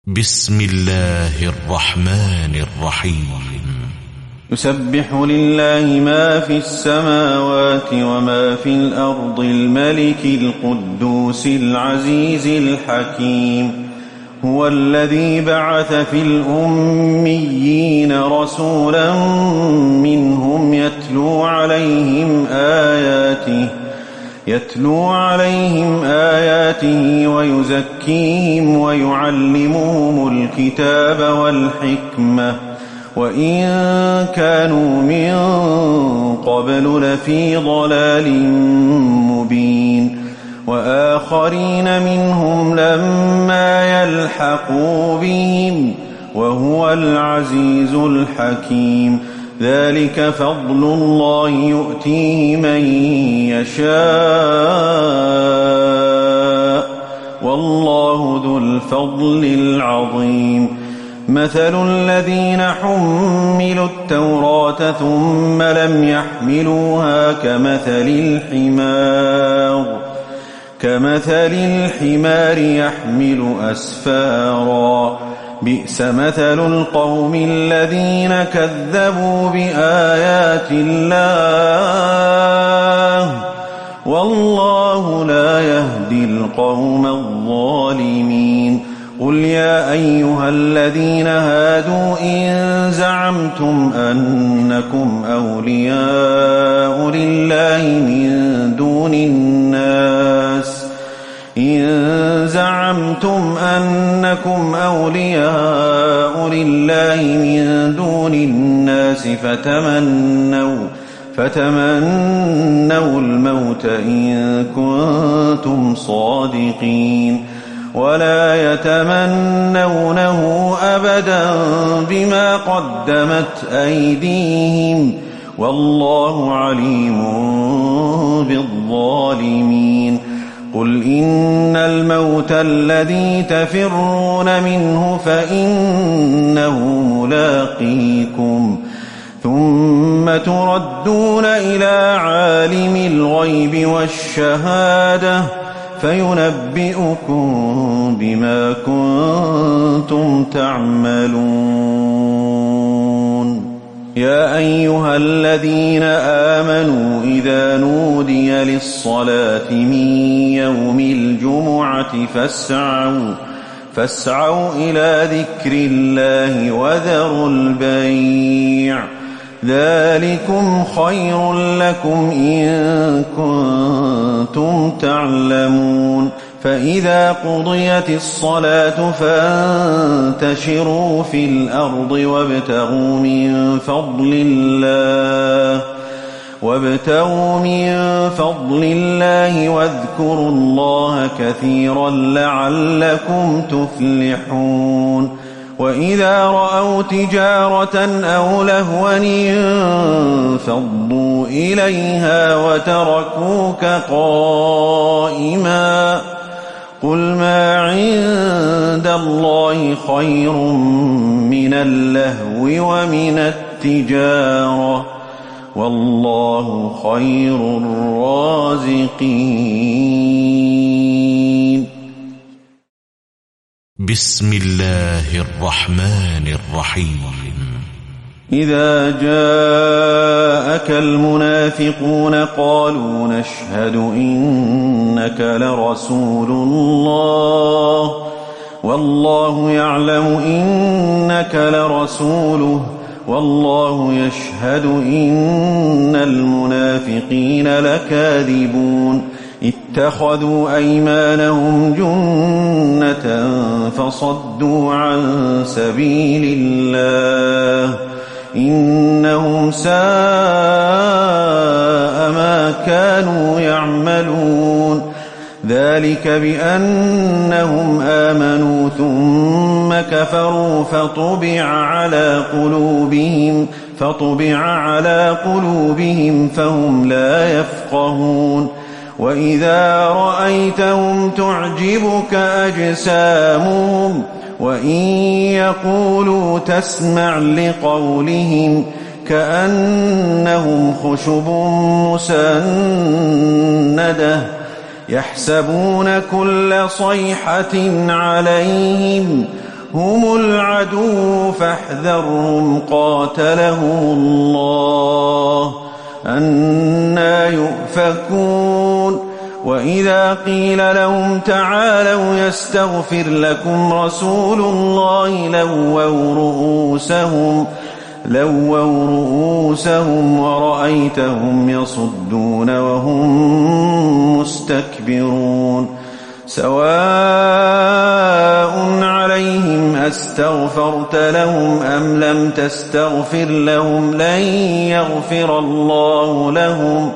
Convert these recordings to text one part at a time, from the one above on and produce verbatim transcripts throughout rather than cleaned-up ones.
بسم الله الرحمن الرحيم. يسبح لله ما في السماوات وما في الأرض الملك القدوس العزيز الحكيم. هو الذي بعث في الأميين رسولا منهم يتلو عليهم آياته يتلو عليهم آياته ويزكيهم ويعلمهم الكتاب والحكمة وإن كانوا من قبل لفي ضلال مبين. وآخرين منهم لما يلحقوا بهم وهو العزيز الحكيم. ذلك فضل الله يؤتيه من يشاء والله ذو الفضل العظيم. مثل الذين حملوا التوراة ثم لم يحملوها كمثل الحمار كمثل الحمار يحمل أسفارا. بئس مثل القوم الذين كذبوا بآيات الله والله لا يهدي القوم الظالمين. قل يا أيها الذين هادوا إن زعمتم أنكم أولياء لله من دون الناس إن زعمتم أنكم أولياء لله من دون الناس فتمنوا فتمنوا الموت إن كنتم صادقين ولا يتمنونه أبدا بما قدمت أيديهم والله عليم بالظالمين. قل إن الموت الذي تفرون منه فإنه ملاقيكم ثم تردون إلى عالم الغيب والشهادة فينبئكم بما كنتم تعملون. يا أيها الذين آمنوا إذا نودي للصلاة من يوم الجمعة فاسعوا فاسعوا إلى ذكر الله وذروا البيع ذلكم خير لكم إن كنتم تعلمون. فإذا قضيت الصلاة فانتشروا في الأرض وابتغوا من فضل الله وابتغوا من فضل الله واذكروا الله كثيرا لعلكم تفلحون. وإذا رأوا تجارة أو لهوا انفضوا إليها وتركوك قائما قل ما عند الله خير من اللهو ومن التجارة والله خير الرازقين. بسم الله الرحمن الرحيم. إذا جاءك المنافقون قالوا نشهد إنك لرسول الله والله يعلم إنك لرسوله والله يشهد إن المنافقين لكاذبون. اتخذوا أيمانهم جنة فصدوا عن سبيل الله إنهم ساء ما كانوا يعملون. ذلك بأنهم آمنوا ثم كفروا فطبع على قلوبهم فطبع على قلوبهم فهم لا يفقهون. وإذا رأيتهم تعجبك أجسامهم وإن يقولوا تسمع لقولهم كأنهم خشب مسندة يحسبون كل صيحة عليهم هم العدو فاحذرهم قاتلهم الله أنى يؤفكون وإذا قيل لهم تعالوا يستغفر لكم رسول الله لووا رؤوسهم لووا رؤوسهم ورأيتهم يصدون وهم مستكبرون سواء عليهم أستغفرت لهم أم لم تستغفر لهم لن يغفر الله لهم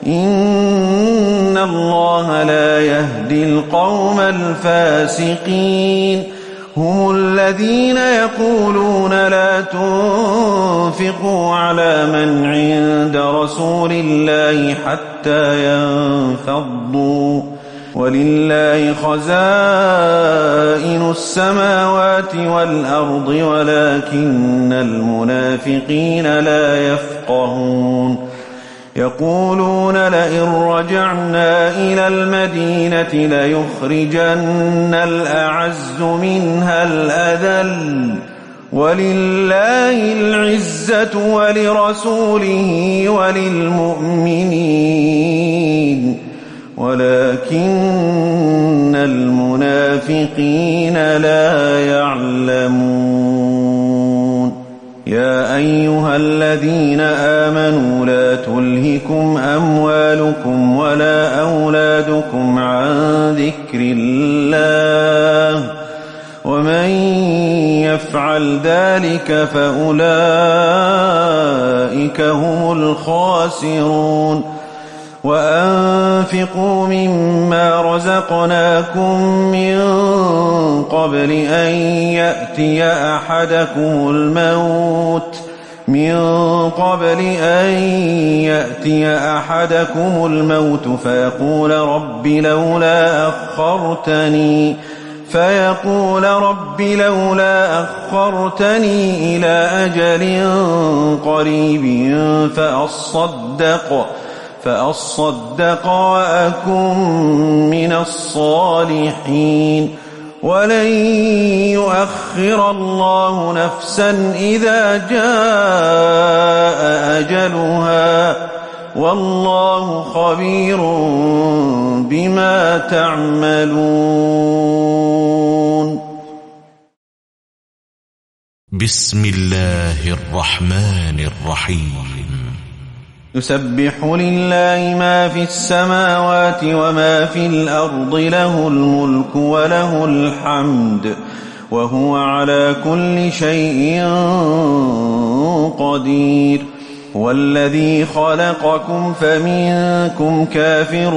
إن الله لا يهدي القوم الفاسقين هم الذين يقولون لا تنفقوا على من عند رسول الله حتى ينفضوا ولله خزائن السماوات والأرض ولكن المنافقين لا يفقهون يقولون لئن رجعنا إلى المدينة ليخرجن الأعز منها الأذل ولله العزة ولرسوله وللمؤمنين ولكن المنافقين لا يعلمون يا أيها الذين آمنوا لا تلهكم أموالكم ولا أولادكم عن ذكر الله ومن يفعل ذلك فأولئك هم الخاسرون وأنفقوا مما رزقناكم من قبل أن يأتي أحدكم الموت من قبل أن يأتي أحدكم الموت فيقول رب لولا أخرتني فيقول رب لولا أخرتني إلى أجل قريب فأصدق فأصدق وأكن من الصالحين ولن يؤخر الله نفسا إذا جاء أجلها والله خبير بما تعملون بسم الله الرحمن الرحيم يسبح لله ما في السماوات وما في الأرض له الملك وله الحمد وهو على كل شيء قدير هو الذي خلقكم فمنكم كافر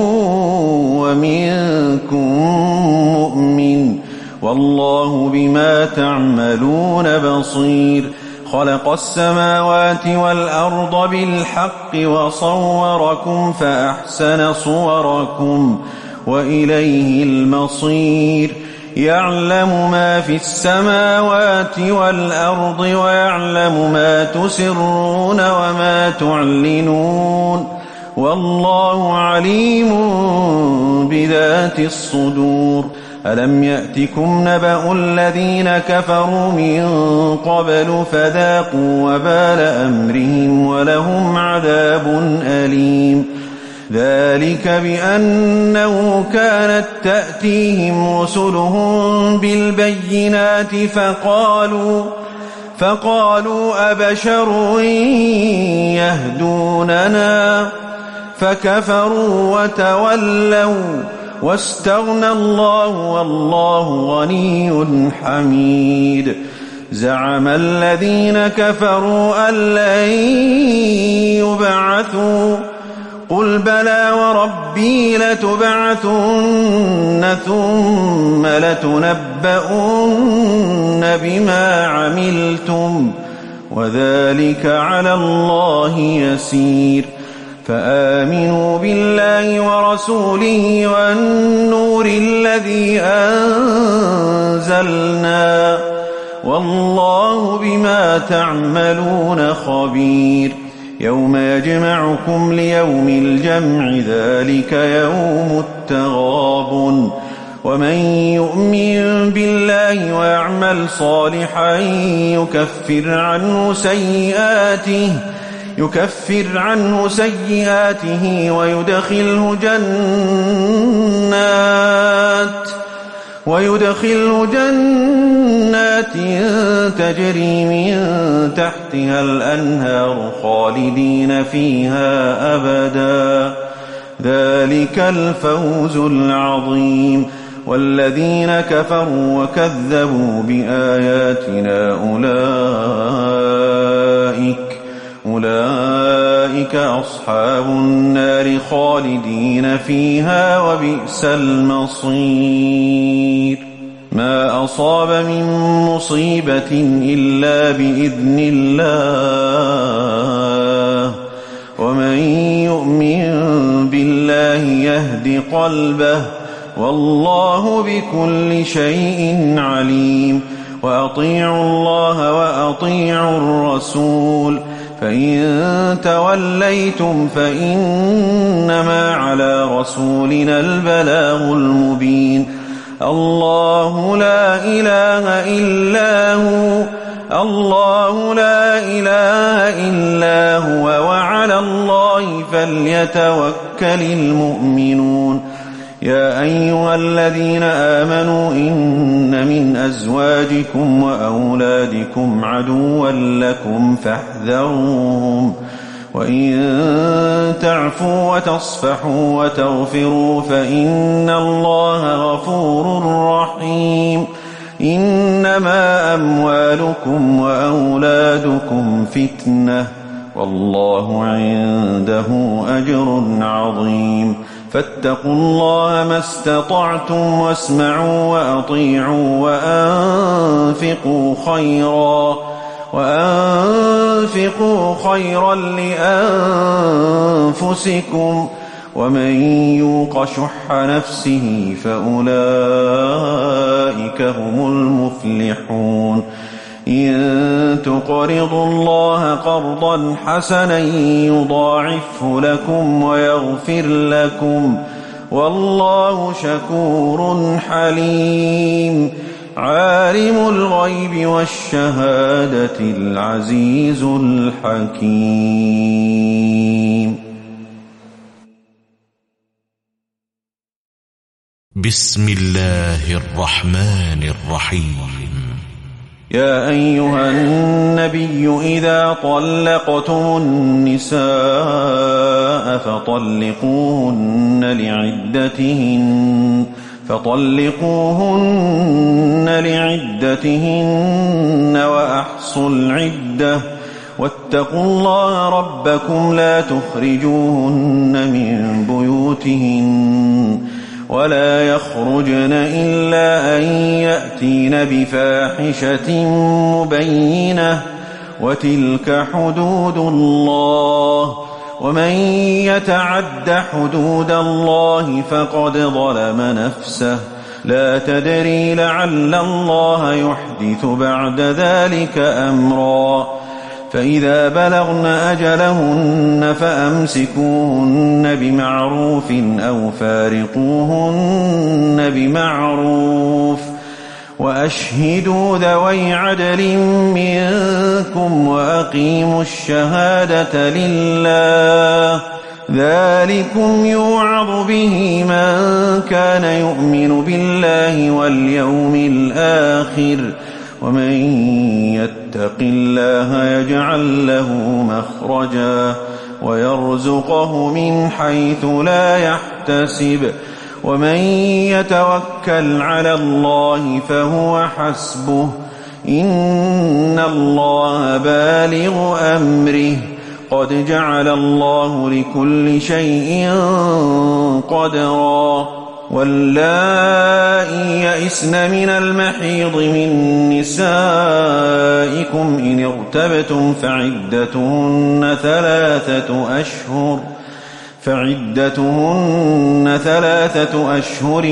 ومنكم مؤمن والله بما تعملون بصير خلق السماوات والأرض بالحق وصوركم فأحسن صوركم وإليه المصير يعلم ما في السماوات والأرض ويعلم ما تسرون وما تعلنون والله عليم بذات الصدور ألم يأتكم نبأ الذين كفروا من قبل فذاقوا وبال أمرهم ولهم عذاب أليم ذلك بأنه كانت تأتيهم رسلهم بالبينات فقالوا فقالوا أبشر يهدوننا فكفروا وتولوا واستغنى الله والله غني حميد زعم الذين كفروا أن لن يبعثوا قل بلى وربي لتبعثن ثم لتنبؤن بما عملتم وذلك على الله يسير فآمنوا بالله ورسوله والنور الذي أنزلنا والله بما تعملون خبير يوم يجمعكم ليوم الجمع ذلك يوم التغابن ومن يؤمن بالله ويعمل صالحا يكفر عنه سيئاته يكفر عنه سيئاته ويدخله جنات ويدخله جنات تجري من تحتها الأنهار خالدين فيها أبدا ذلك الفوز العظيم. والذين كفروا وكذبوا بآياتنا أولئك أولئك أصحاب النار خالدين فيها وبئس المصير. ما أصاب من مصيبة إلا بإذن الله ومن يؤمن بالله يهد قلبه والله بكل شيء عليم. وأطيعوا الله وأطيعوا الرسول فإن توليتم فإنما على رسولنا البلاغ المبين. الله لا إله إلا هو الله لا إله إلا هو وعلى الله فليتوكل المؤمنون. يا أيها الذين آمنوا إن من أزواجكم وأولادكم عدوا لكم فاحذروهم وإن تعفوا وتصفحوا وتغفروا فإن الله غفور رحيم. إنما أموالكم وأولادكم فتنة والله عنده أجر عظيم. فاتقوا الله ما استطعتم واسمعوا وأطيعوا وأنفقوا خيرا وأنفقوا خيرا لأنفسكم ومن يوق شح نفسه فأولئك هم المفلحون. إن تقرضوا الله قرضا حسنا يضاعفه لكم ويغفر لكم والله شكور حليم. عالم الغيب والشهادة العزيز الحكيم. بسم الله الرحمن الرحيم. يا أيها النبي إذا طلقتم النساء فطلقوهن لعدتهن فطلقوهن لعدتهن وأحصوا العدة واتقوا الله ربكم لا تخرجوهن من بيوتهن ولا يخرجن إلا أن يأتين بفاحشة مبينة وتلك حدود الله ومن يتعد حدود الله فقد ظلم نفسه لا تدري لعل الله يحدث بعد ذلك أمرا. فإذا بلغن أجلهن فأمسكوهن بمعروف أو فارقوهن بمعروف وأشهدوا ذوي عدل منكم وأقيموا الشهادة لله ذلكم يوعظ به من كان يؤمن بالله واليوم الآخر ومن يتق الله يجعل له مخرجا ويرزقه من حيث لا يحتسب ومن يتوكل على الله فهو حسبه إن الله بالغ أمره قد جعل الله لكل شيء قدرا. واللائي يئسن من المحيض من نسائكم إن ارتبتم فعدتهن ثلاثة أشهر فعدتهن ثلاثة أشهر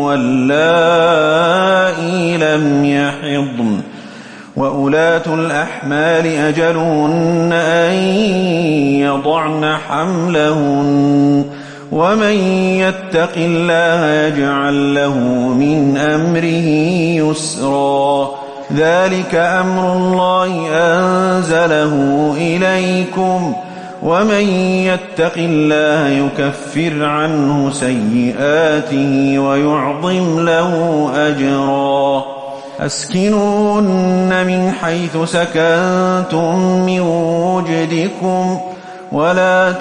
واللائي لم يحضن وأولاة الأحمال أجلهن أن يضعن حملهن ومن يتق الله يجعل له من أمره يسرا ذلك أمر الله أنزله إليكم ومن يتق الله يكفر عنه سيئاته ويعظم له أجرا أسكنوهن من حيث سكنتم من وجدكم ولا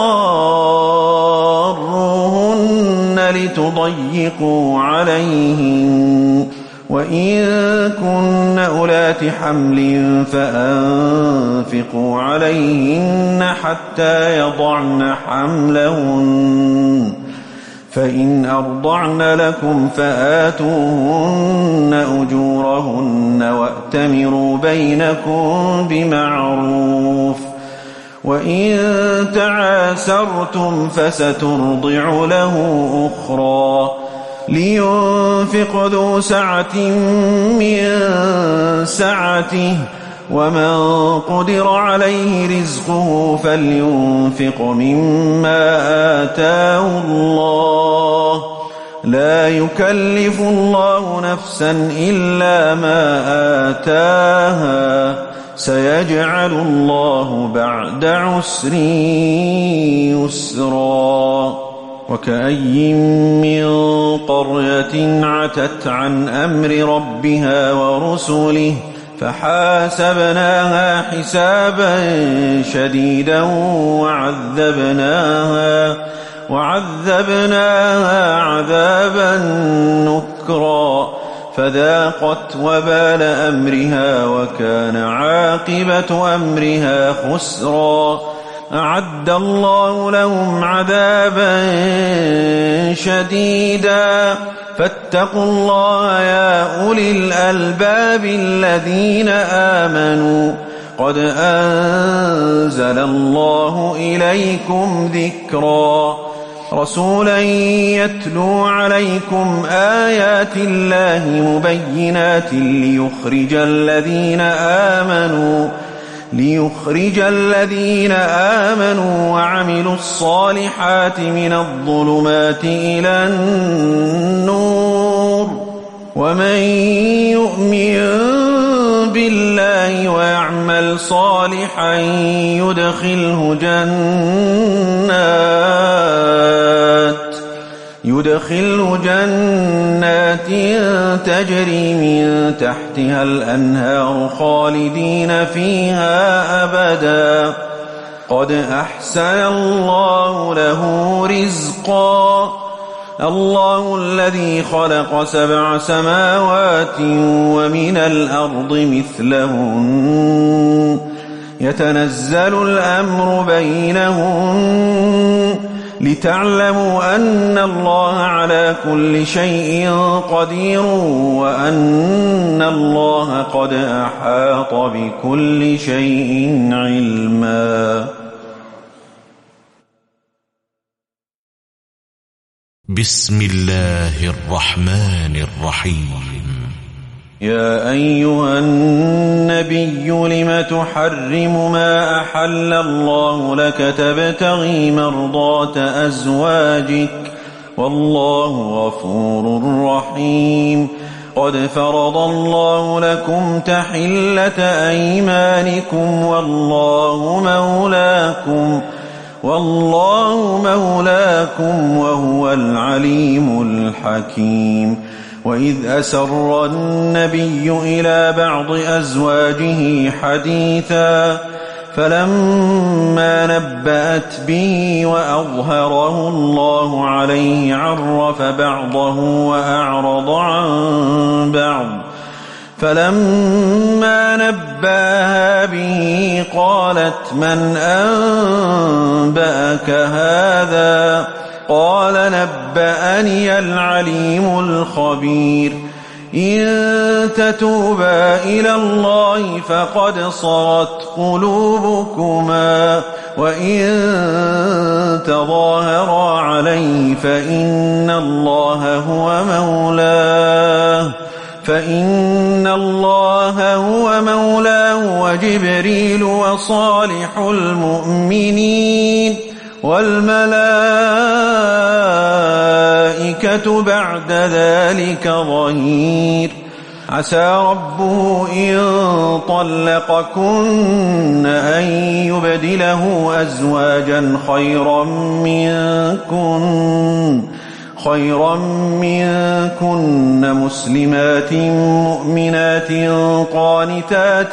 تضاروهن لتضيقوا عليهن وإن كن أولات حمل فأنفقوا عليهن حتى يضعن حملهن فإن أرضعن لكم فآتوهن أجورهن وأتمروا بينكم بمعروف وإن تعاسرتم فسترضع له أخرى لينفق ذو سعة من سعته ومن قدر عليه رزقه فلينفق مما آتاه الله لا يكلف الله نفسا إلا ما آتاها سيجعل الله بعد عسر يسرا وكأي من قرية عتت عن أمر ربها ورسله فحاسبناها حسابا شديدا وعذبناها وعذبناها عذابا نكرا فذاقت وبال أمرها وكان عاقبة أمرها خسرا أعد الله لهم عذابا شديدا فاتقوا الله يا أولي الألباب الذين آمنوا قد أنزل الله إليكم ذكرا رسولا يتلو عليكم آيات الله مبينات ليخرج الذين آمنوا ليخرج الذين آمنوا وعملوا الصالحات من الظلمات إلى النور ومن يؤمن بالله ويعمل صالحا يدخله جنات يدخله جنات تجري من تحتها الأنهار خالدين فيها أبدا قد أحسن الله له رزقا الله الذي خلق سبع سماوات ومن الأرض مثلهن يتنزل الأمر بينهن لتعلموا أن الله على كل شيء قدير وأن الله قد أحاط بكل شيء علما. بسم الله الرحمن الرحيم. يا أيها النبي لم تحرم ما أحل الله لك تبتغي مرضات أزواجك والله غفور رحيم. قد فرض الله لكم تحلة أيمانكم والله مولاكم والله مولاكم وهو العليم الحكيم. وإذ أسر النبي إلى بعض أزواجه حديثا فلما نبأت به وأظهره الله عليه عرف بعضه وأعرض عن بعض فلما نبأها به قالت من أنبأك هذا قال نبأني العليم الخبير. إن تتوبا إلى الله فقد صغت قلوبكما وإن تظاهرا عليه فإن الله هو مولاه فإن الله هو مولاه وجبريل وصالح المؤمنين والملائكة بعد ذلك ظهير. عسى ربه إن طلقكن أن يبدله أزواجا خيرا منكن خيرا منكن مسلمات مؤمنات قانتات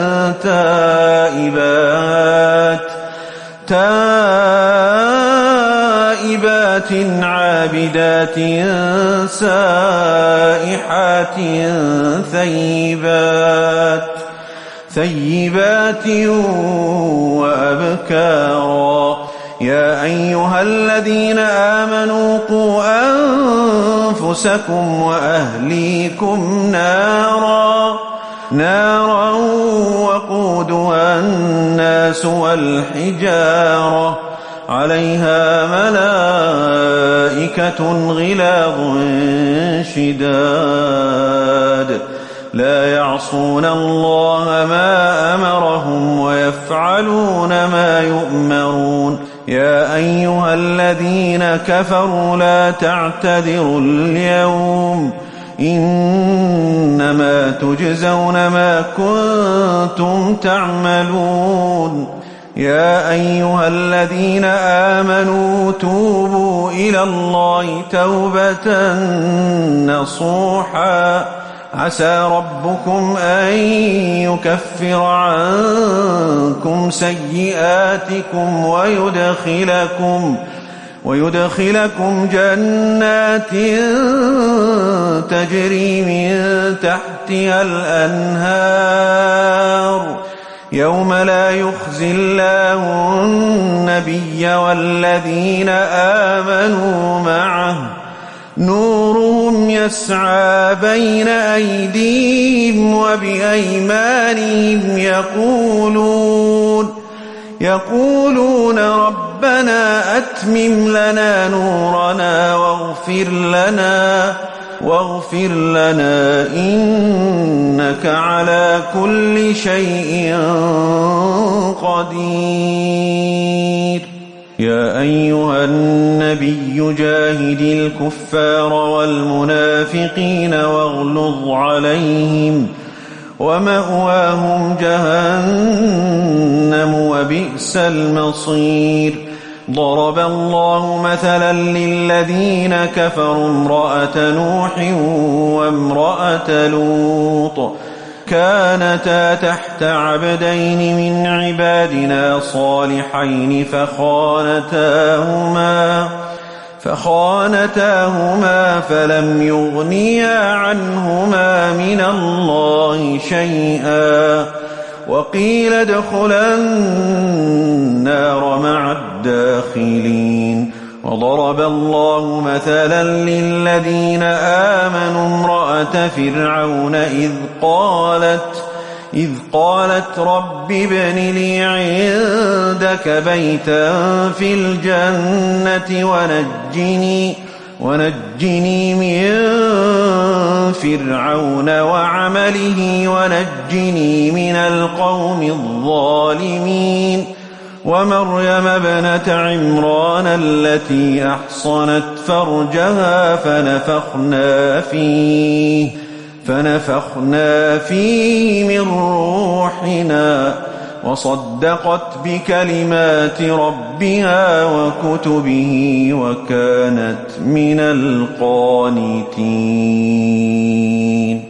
تائبات تائبات عابدات سائحات ثيبات ثيبات وأبكارا. يا أيها الذين آمنوا قوا أنفسكم وأهليكم نارا نارا وقودها الناس والحجارة عليها ملائكة غلاظ شداد لا يعصون الله ما أمرهم ويفعلون ما يؤمرون. يا أيها الذين كفروا لا تعتذروا اليوم إنما تجزون ما كنتم تعملون. يا أيها الذين آمنوا توبوا إلى الله توبة نصوحا عسى ربكم أن يكفر عنكم سيئاتكم ويدخلكم ويدخلكم جنات تجري من تحتها الأنهار يوم لا يخزي الله النبي والذين آمنوا معه نورهم يسعى بين أيديهم وبأيمانهم يقولون يقولون ربنا أتمم لنا نورنا واغفر لنا واغفر لنا إنك على كل شيء قدير. يا أيها النبي جاهد الكفار والمنافقين واغلظ عليهم ومأواهم جهنم وبئس المصير. ضرب الله مثلا للذين كفروا امرأة نوح وامرأة لوط كانتا تحت عبدين من عبادنا صالحين فخانتاهما فخانتاهما فلم يغنيا عنهما من الله شيئا وقيل ادخلا النار مع الداخلين. وضرب الله مثلا للذين آمنوا امرأة فرعون إذ قالت إذ قالت رب ابن لي عندك بيتا في الجنة ونجني ونجني من فرعون وعمله ونجني من القوم الظالمين. ومريم ابنة عمران التي أحصنت فرجها فنفخنا فيه فنفخنا فيه من روحنا وصدقت بكلمات ربها وكتبه وكانت من القانتين.